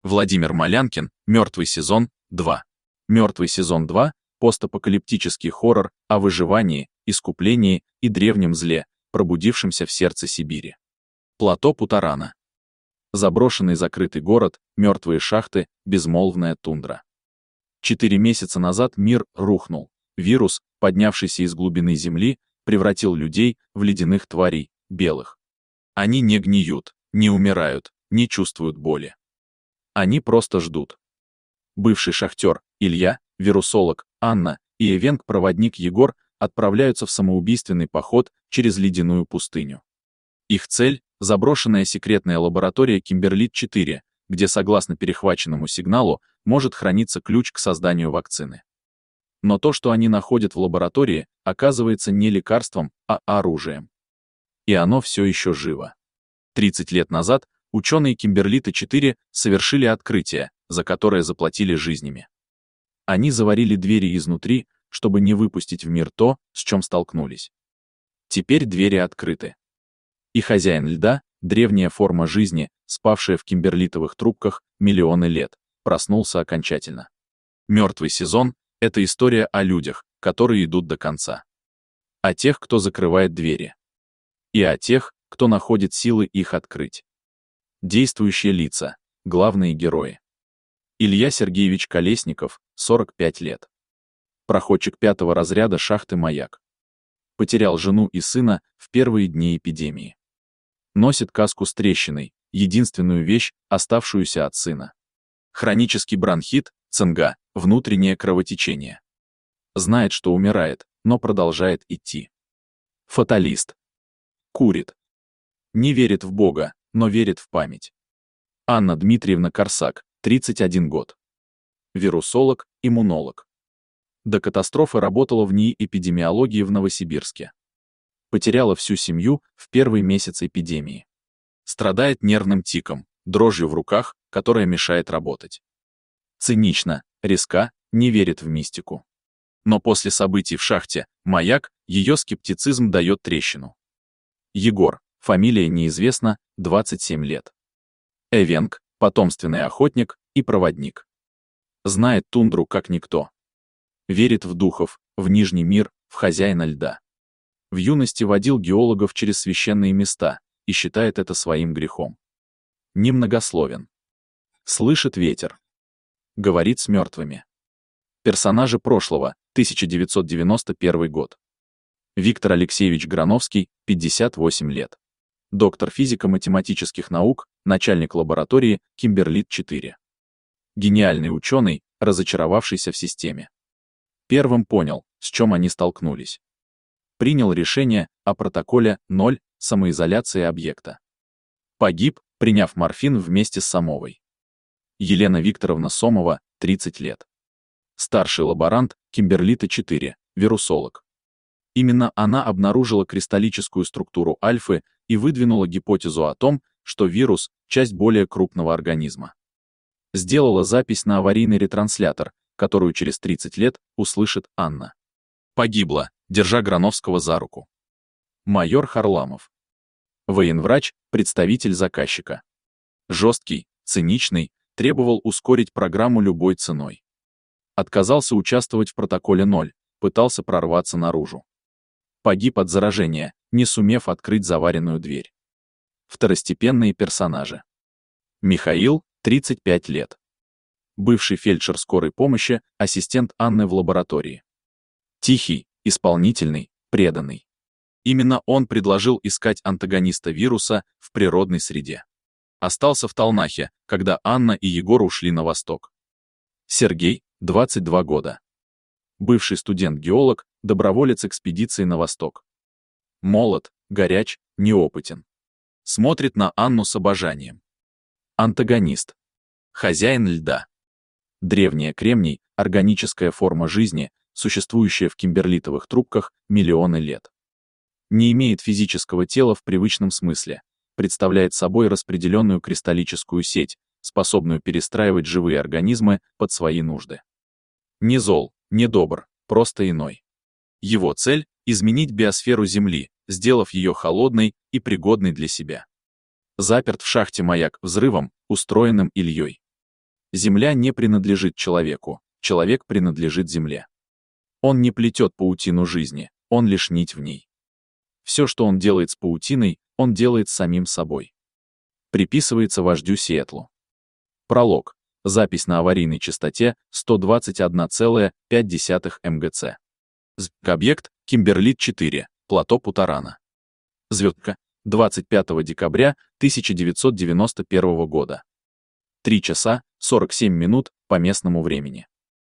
Владимир Малянкин, «Мертвый сезон 2». «Мертвый сезон 2» — постапокалиптический хоррор о выживании, искуплении и древнем зле, пробудившемся в сердце Сибири. Плато Путарана. Заброшенный закрытый город, мертвые шахты, безмолвная тундра. 4 месяца назад мир рухнул. Вирус, поднявшийся из глубины земли, превратил людей в ледяных тварей, белых. Они не гниют, не умирают, не чувствуют боли. Они просто ждут. Бывший шахтер Илья, вирусолог Анна и эвенк-проводник Егор отправляются в самоубийственный поход через ледяную пустыню. Их цель — заброшенная секретная лаборатория Кимберлит-4, где, согласно перехваченному сигналу, может храниться ключ к созданию вакцины. Но то, что они находят в лаборатории, оказывается не лекарством, а оружием. И оно все еще живо. 30 лет назад ученые Кимберлита-4 совершили открытие, за которое заплатили жизнями. Они заварили двери изнутри, чтобы не выпустить в мир то, с чем столкнулись. Теперь двери открыты. И хозяин льда, древняя форма жизни, спавшая в кимберлитовых трубках миллионы лет, проснулся окончательно. «Мертвый сезон» — это история о людях, которые идут до конца. О тех, кто закрывает двери. И о тех, кто находит силы их открыть. Действующие лица, главные герои. Илья Сергеевич Колесников, 45 лет. Проходчик 5-го разряда шахты «Маяк». Потерял жену и сына в первые дни эпидемии. Носит каску с трещиной, единственную вещь, оставшуюся от сына. Хронический бронхит, цинга, внутреннее кровотечение. Знает, что умирает, но продолжает идти. Фаталист. Курит. Не верит в Бога, но верит в память. Анна Дмитриевна Корсак, 31 год. Вирусолог, иммунолог. До катастрофы работала в НИИ эпидемиологии в Новосибирске. Потеряла всю семью в первый месяц эпидемии. Страдает нервным тиком, дрожью в руках, которая мешает работать. Цинична, резка, не верит в мистику. Но после событий в шахте «Маяк» ее скептицизм дает трещину. Егор, фамилия неизвестна, 27 лет. Эвенк, потомственный охотник и проводник. Знает тундру как никто. Верит в духов, в Нижний мир, в хозяина льда. В юности водил геологов через священные места и считает это своим грехом. Немногословен. Слышит ветер. Говорит с мертвыми. Персонажи прошлого, 1991 год. Виктор Алексеевич Грановский, 58 лет. Доктор физико-математических наук, начальник лаборатории Кимберлит-4. Гениальный ученый, разочаровавшийся в системе. Первым понял, с чем они столкнулись. Принял решение о протоколе 0 самоизоляции объекта. Погиб, приняв морфин вместе с Сомовой. Елена Викторовна Сомова, 30 лет. Старший лаборант Кимберлита-4, вирусолог. Именно она обнаружила кристаллическую структуру альфы и выдвинула гипотезу о том, что вирус — часть более крупного организма. Сделала запись на аварийный ретранслятор, которую через 30 лет услышит Анна. Погибла, держа Грановского за руку. Майор Харламов. Военврач, представитель заказчика. Жесткий, циничный, требовал ускорить программу любой ценой. Отказался участвовать в протоколе 0, пытался прорваться наружу. Погиб от заражения, не сумев открыть заваренную дверь. Второстепенные персонажи. Михаил, 35 лет. Бывший фельдшер скорой помощи, ассистент Анны в лаборатории. Тихий, исполнительный, преданный. Именно он предложил искать антагониста вируса в природной среде. Остался в Талнахе, когда Анна и Егор ушли на восток. Сергей, 22 года. Бывший студент-геолог, доброволец экспедиции на восток. Молод, горяч, неопытен. Смотрит на Анну с обожанием. Антагонист. Хозяин льда. Древняя кремний, органическая форма жизни, существующая в кимберлитовых трубках миллионы лет. Не имеет физического тела в привычном смысле, представляет собой распределенную кристаллическую сеть, способную перестраивать живые организмы под свои нужды. Не зол, не добр, просто иной. Его цель — изменить биосферу Земли, сделав ее холодной и пригодной для себя. Заперт в шахте «Маяк» взрывом, устроенным Ильей. Земля не принадлежит человеку, человек принадлежит земле. Он не плетет паутину жизни, он лишь нить в ней. Все, что он делает с паутиной, он делает с самим собой. Приписывается вождю Сиэтлу. Пролог. Запись на аварийной частоте 121,5 МГц. Объект Кимберли-4, плато Путарана. Звездка. 25 декабря 1991 года. 3 часа 47 минут по местному времени.